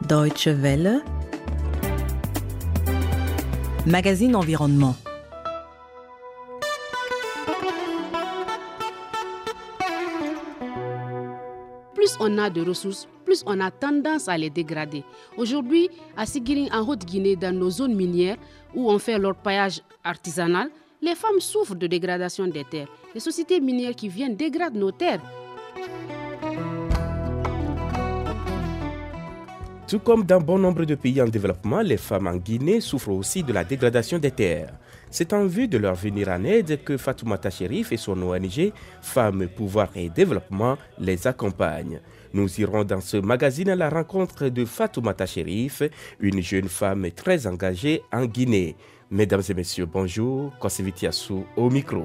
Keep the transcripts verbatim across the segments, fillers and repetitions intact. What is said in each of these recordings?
Deutsche Welle, magazine environnement. Plus on a de ressources, plus on a tendance à les dégrader. Aujourd'hui, à Sigiring, en Haute-Guinée, dans nos zones minières où on fait l'orpaillage artisanal, les femmes souffrent de dégradation des terres. Les sociétés minières qui viennent dégradent nos terres. Tout comme dans bon nombre de pays en développement, les femmes en Guinée souffrent aussi de la dégradation des terres. C'est en vue de leur venir en aide que Fatoumata Chérif et son O N G Femmes, Pouvoir et Développement les accompagnent. Nous irons dans ce magazine à la rencontre de Fatoumata Chérif, une jeune femme très engagée en Guinée. Mesdames et messieurs, bonjour. Koseviti Assou au micro.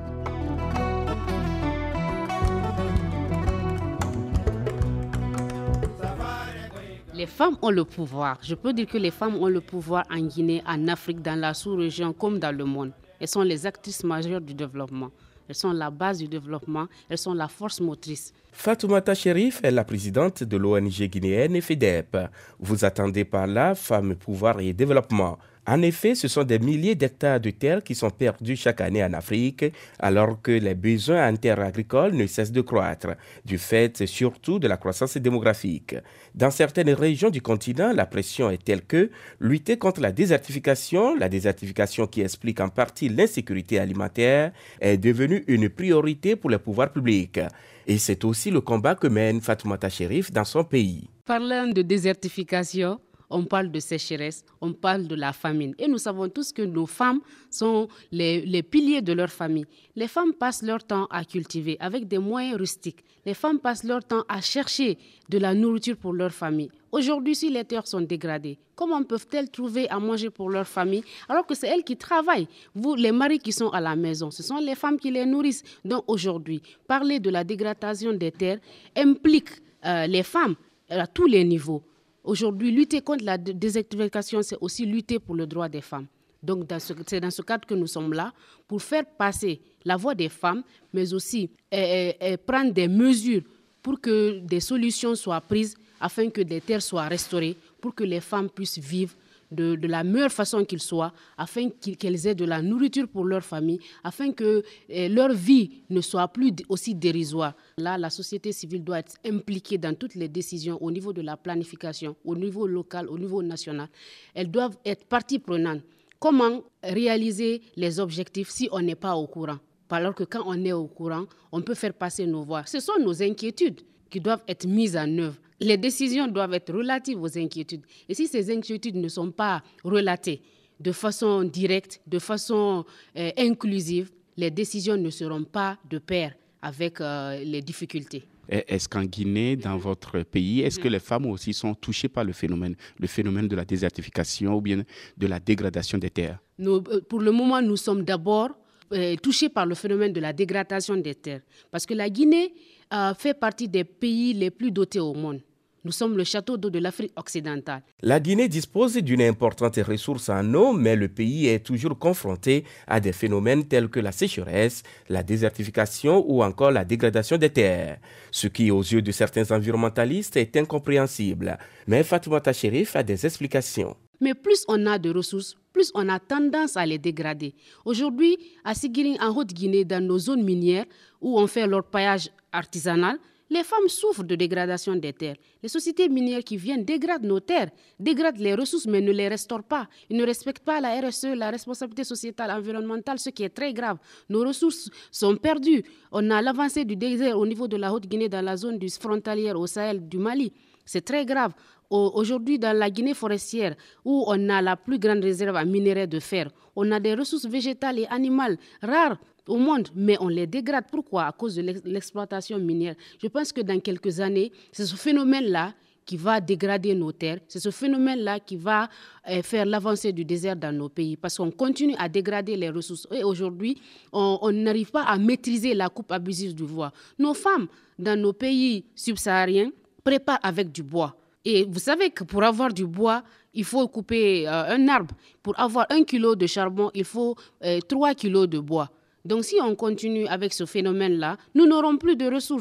Les femmes ont le pouvoir. Je peux dire que les femmes ont le pouvoir en Guinée, en Afrique, dans la sous-région comme dans le monde. Elles sont les actrices majeures du développement. Elles sont la base du développement. Elles sont la force motrice. Fatoumata Chérif est la présidente de l'O N G guinéenne FEDEP. Vous attendez par là Femmes, Pouvoir et Développement. En effet, ce sont des milliers d'hectares de terres qui sont perdus chaque année en Afrique, alors que les besoins en terres agricoles ne cessent de croître, du fait surtout de la croissance démographique. Dans certaines régions du continent, la pression est telle que lutter contre la désertification, la désertification qui explique en partie l'insécurité alimentaire, est devenue une priorité pour les pouvoirs publics. Et c'est aussi le combat que mène Fatoumata Chérif dans son pays. Parlant de désertification, on parle de sécheresse, on parle de la famine. Et nous savons tous que nos femmes sont les, les piliers de leur famille. Les femmes passent leur temps à cultiver avec des moyens rustiques. Les femmes passent leur temps à chercher de la nourriture pour leur famille. Aujourd'hui, si les terres sont dégradées, comment peuvent-elles trouver à manger pour leur famille alors que c'est elles qui travaillent? Vous, les maris qui sont à la maison, ce sont les femmes qui les nourrissent. Donc aujourd'hui, parler de la dégradation des terres implique euh, les femmes à tous les niveaux. Aujourd'hui, lutter contre la désertification, c'est aussi lutter pour le droit des femmes. Donc, dans ce, c'est dans ce cadre que nous sommes là pour faire passer la voix des femmes, mais aussi et, et, et prendre des mesures pour que des solutions soient prises afin que des terres soient restaurées, pour que les femmes puissent vivre de, de la meilleure façon qu'ils soient, afin qu'elles aient de la nourriture pour leur famille, afin que eh, leur vie ne soit plus aussi dérisoire. Là, la société civile doit être impliquée dans toutes les décisions au niveau de la planification, au niveau local, au niveau national. Elles doivent être partie prenante. Comment réaliser les objectifs si on n'est pas au courant? Alors que quand on est au courant, on peut faire passer nos voix. Ce sont nos inquiétudes qui doivent être mises en œuvre. Les décisions doivent être relatives aux inquiétudes. Et si ces inquiétudes ne sont pas relatées de façon directe, de façon euh, inclusive, les décisions ne seront pas de pair avec euh, les difficultés. Est-ce qu'en Guinée, dans votre pays, est-ce que les femmes aussi sont touchées par le phénomène, le phénomène de la désertification ou bien de la dégradation des terres? Nous, pour le moment, nous sommes d'abord euh, touchés par le phénomène de la dégradation des terres. Parce que la Guinée euh, fait partie des pays les plus dotés au monde. Nous sommes le château d'eau de l'Afrique occidentale. La Guinée dispose d'une importante ressource en eau, mais le pays est toujours confronté à des phénomènes tels que la sécheresse, la désertification ou encore la dégradation des terres. Ce qui, aux yeux de certains environnementalistes, est incompréhensible. Mais Fatoumata Chérif a des explications. Mais plus on a de ressources, plus on a tendance à les dégrader. Aujourd'hui, à Sigiring, en Haute-Guinée, dans nos zones minières où on fait l'orpaillage artisanal, les femmes souffrent de dégradation des terres. Les sociétés minières qui viennent dégradent nos terres, dégradent les ressources mais ne les restaurent pas. Ils ne respectent pas la R S E, la responsabilité sociétale environnementale, ce qui est très grave. Nos ressources sont perdues. On a l'avancée du désert au niveau de la Haute-Guinée dans la zone du frontalière au Sahel du Mali. C'est très grave. Aujourd'hui, dans la Guinée forestière, où on a la plus grande réserve en minerai de fer, on a des ressources végétales et animales rares au monde, mais on les dégrade. Pourquoi? À cause de l'exploitation minière. Je pense que dans quelques années, c'est ce phénomène-là qui va dégrader nos terres. C'est ce phénomène-là qui va euh, faire l'avancée du désert dans nos pays, parce qu'on continue à dégrader les ressources. Et aujourd'hui, on n'arrive pas à maîtriser la coupe abusive du bois. Nos femmes, dans nos pays subsahariens, préparent avec du bois. Et vous savez que pour avoir du bois, il faut couper euh, un arbre. Pour avoir un kilo de charbon, il faut euh, trois kilos de bois. Donc si on continue avec ce phénomène-là, nous n'aurons plus de ressources.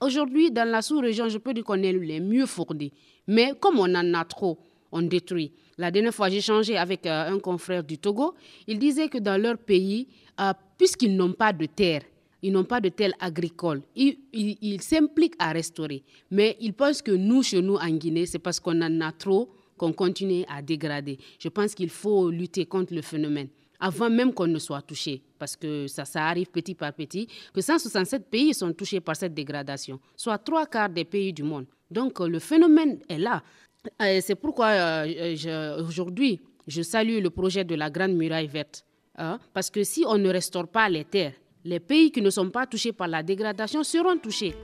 Aujourd'hui, dans la sous-région, je peux dire qu'on est les mieux fournis. Mais comme on en a trop, on détruit. La dernière fois, j'ai changé avec euh, un confrère du Togo. Il disait que dans leur pays, euh, puisqu'ils n'ont pas de terre, ils n'ont pas de terre agricole, ils, ils, ils s'impliquent à restaurer. Mais ils pensent que nous, chez nous, en Guinée, c'est parce qu'on en a trop qu'on continue à dégrader. Je pense qu'il faut lutter contre le phénomène avant même qu'on ne soit touché, parce que ça, ça arrive petit par petit, que cent soixante-sept pays sont touchés par cette dégradation, soit trois quarts des pays du monde. Donc le phénomène est là. Et c'est pourquoi euh, je, aujourd'hui, je salue le projet de la Grande Muraille Verte. Hein, parce que si on ne restaure pas les terres, les pays qui ne sont pas touchés par la dégradation seront touchés.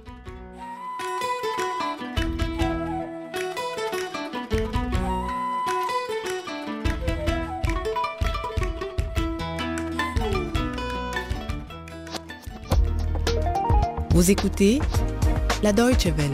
Vous écoutez la Deutsche Welle.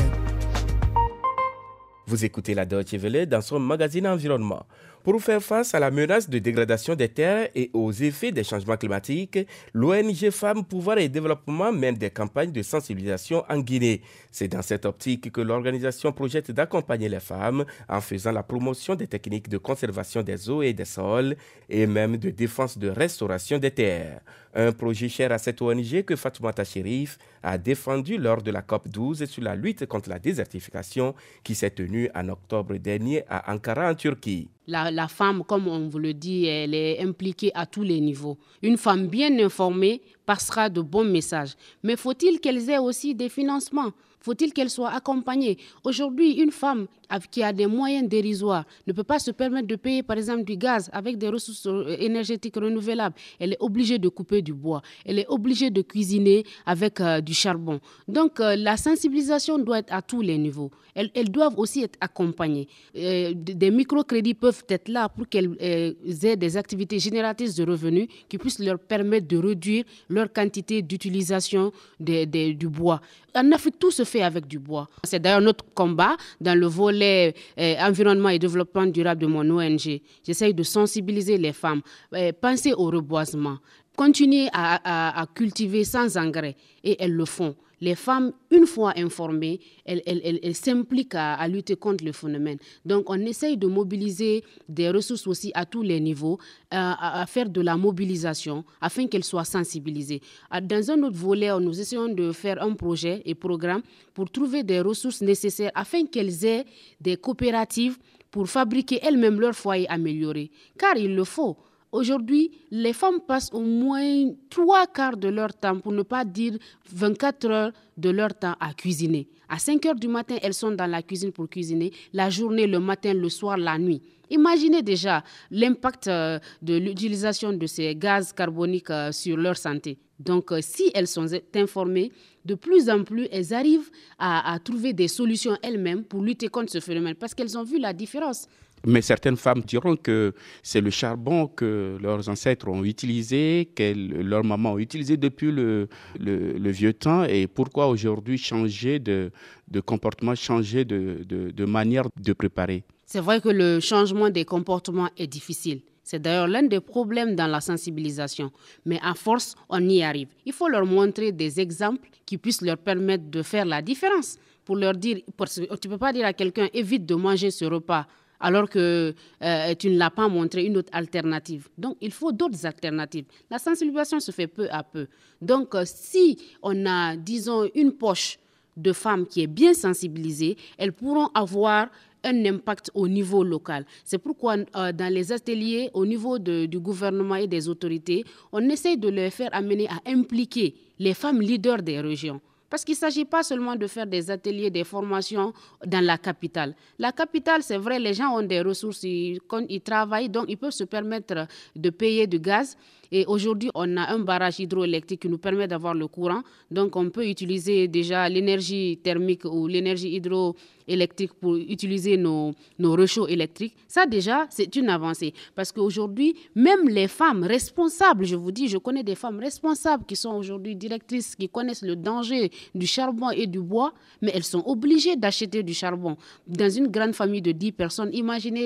Vous écoutez la Deutsche Welle dans son magazine Environnement. Pour faire face à la menace de dégradation des terres et aux effets des changements climatiques, l'O N G Femmes, Pouvoir et Développement mène des campagnes de sensibilisation en Guinée. C'est dans cette optique que l'organisation projette d'accompagner les femmes en faisant la promotion des techniques de conservation des eaux et des sols et même de défense de restauration des terres. Un projet cher à cette O N G que Fatoumata Chérif a défendu lors de la COP douze sur la lutte contre la désertification qui s'est tenue en octobre dernier à Ankara en Turquie. La, la femme, comme on vous le dit, elle est impliquée à tous les niveaux. Une femme bien informée passera de bons messages. Mais faut-il qu'elle ait aussi des financements ? Faut-il qu'elle soit accompagnée ? Aujourd'hui, une femme qui a des moyens dérisoires ne peut pas se permettre de payer, par exemple, du gaz avec des ressources énergétiques renouvelables. Elle est obligée de couper du bois. Elle est obligée de cuisiner avec euh, du charbon. Donc, euh, la sensibilisation doit être à tous les niveaux. Elles, elles doivent aussi être accompagnées. Euh, des microcrédits peuvent être là pour qu'elles euh, aient des activités génératrices de revenus qui puissent leur permettre de réduire leur quantité d'utilisation de, de, du bois. En Afrique, tout se fait avec du bois. C'est d'ailleurs notre combat dans le volet euh, environnement et développement durable de mon O N G. J'essaye de sensibiliser les femmes, euh, penser au reboisement, continuer à, à, à cultiver sans engrais, et elles le font. Les femmes, une fois informées, elles, elles, elles, elles s'impliquent à, à lutter contre le phénomène. Donc, on essaye de mobiliser des ressources aussi à tous les niveaux, à, à faire de la mobilisation afin qu'elles soient sensibilisées. Dans un autre volet, nous essayons de faire un projet et programme pour trouver des ressources nécessaires afin qu'elles aient des coopératives pour fabriquer elles-mêmes leur foyer amélioré. Car il le faut. Aujourd'hui, les femmes passent au moins trois quarts de leur temps, pour ne pas dire vingt-quatre heures de leur temps à cuisiner. À cinq heures du matin, elles sont dans la cuisine pour cuisiner, la journée, le matin, le soir, la nuit. Imaginez déjà l'impact de l'utilisation de ces gaz carboniques sur leur santé. Donc, si elles sont informées, de plus en plus, elles arrivent à, à trouver des solutions elles-mêmes pour lutter contre ce phénomène, parce qu'elles ont vu la différence. Mais certaines femmes diront que c'est le charbon que leurs ancêtres ont utilisé, que leurs mamans ont utilisé depuis le, le, le vieux temps. Et pourquoi aujourd'hui changer de, de comportement, changer de, de, de manière de préparer ? C'est vrai que le changement des comportements est difficile. C'est d'ailleurs l'un des problèmes dans la sensibilisation. Mais à force, on y arrive. Il faut leur montrer des exemples qui puissent leur permettre de faire la différence. Pour leur dire, parce que tu ne peux pas dire à quelqu'un, évite de manger ce repas, alors que euh, tu ne l'as pas montré une autre alternative. Donc, il faut d'autres alternatives. La sensibilisation se fait peu à peu. Donc, euh, si on a, disons, une poche de femmes qui est bien sensibilisée, elles pourront avoir un impact au niveau local. C'est pourquoi euh, dans les ateliers, au niveau de, du gouvernement et des autorités, on essaie de les faire amener à impliquer les femmes leaders des régions. Parce qu'il ne s'agit pas seulement de faire des ateliers, des formations dans la capitale. La capitale, c'est vrai, les gens ont des ressources, ils, ils travaillent, donc ils peuvent se permettre de payer du gaz. Et aujourd'hui, on a un barrage hydroélectrique qui nous permet d'avoir le courant. Donc, on peut utiliser déjà l'énergie thermique ou l'énergie hydroélectrique pour utiliser nos, nos réchauds électriques. Ça, déjà, c'est une avancée. Parce qu'aujourd'hui, même les femmes responsables, je vous dis, je connais des femmes responsables qui sont aujourd'hui directrices, qui connaissent le danger du charbon et du bois, mais elles sont obligées d'acheter du charbon. Dans une grande famille de dix personnes, imaginez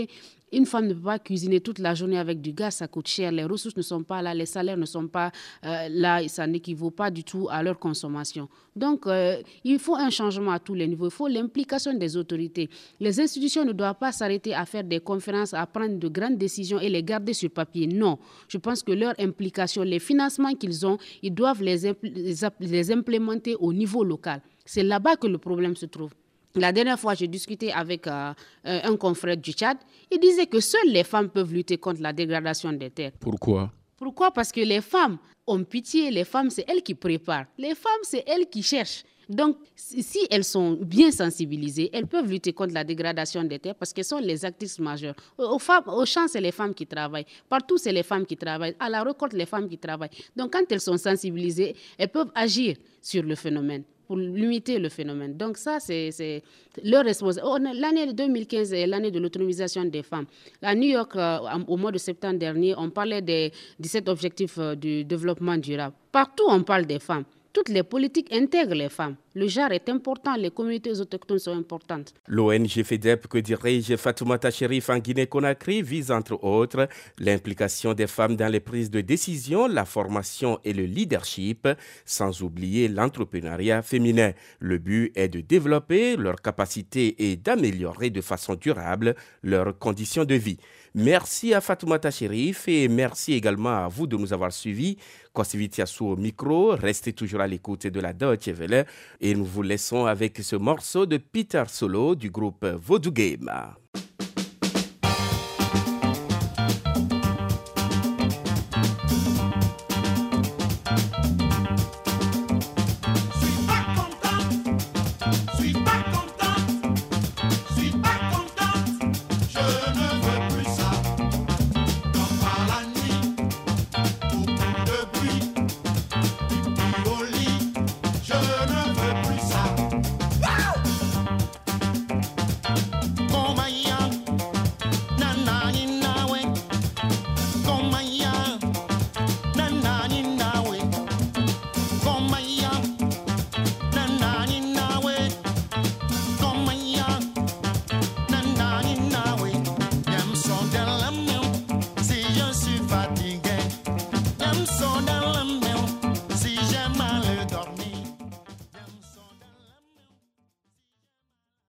Une femme ne peut pas cuisiner toute la journée avec du gaz, ça coûte cher, les ressources ne sont pas là, les salaires ne sont pas euh, là, ça n'équivaut pas du tout à leur consommation. Donc, euh, il faut un changement à tous les niveaux, il faut l'implication des autorités. Les institutions ne doivent pas s'arrêter à faire des conférences, à prendre de grandes décisions et les garder sur papier. Non, je pense que leur implication, les financements qu'ils ont, ils doivent les, impl- les implémenter au niveau local. C'est là-bas que le problème se trouve. La dernière fois, j'ai discuté avec euh, un confrère du Tchad. Il disait que seules les femmes peuvent lutter contre la dégradation des terres. Pourquoi? Pourquoi? Parce que les femmes ont pitié. Les femmes, c'est elles qui préparent. Les femmes, c'est elles qui cherchent. Donc, si elles sont bien sensibilisées, elles peuvent lutter contre la dégradation des terres parce qu'elles sont les actrices majeures. Aux femmes, au champ, c'est les femmes qui travaillent. Partout, c'est les femmes qui travaillent. À la récolte, les femmes qui travaillent. Donc, quand elles sont sensibilisées, elles peuvent agir sur le phénomène, pour limiter le phénomène. Donc ça, c'est, c'est leur responsabilité. L'année deux mille quinze est l'année de l'autonomisation des femmes. À New York, euh, au mois de septembre dernier, on parlait des dix-sept objectifs euh, du développement durable. Partout, on parle des femmes. Toutes les politiques intègrent les femmes. Le genre est important, les communautés autochtones sont importantes. L'O N G FEDEP que dirige Fatoumata Chérif en Guinée-Conakry vise entre autres l'implication des femmes dans les prises de décision, la formation et le leadership, sans oublier l'entrepreneuriat féminin. Le but est de développer leurs capacités et d'améliorer de façon durable leurs conditions de vie. Merci à Fatoumata Chérif et merci également à vous de nous avoir suivis. Kosivitiassou au micro, restez toujours à l'écoute de la Deutsche Welle et nous vous laissons avec ce morceau de Peter Solo du groupe Vodou Game.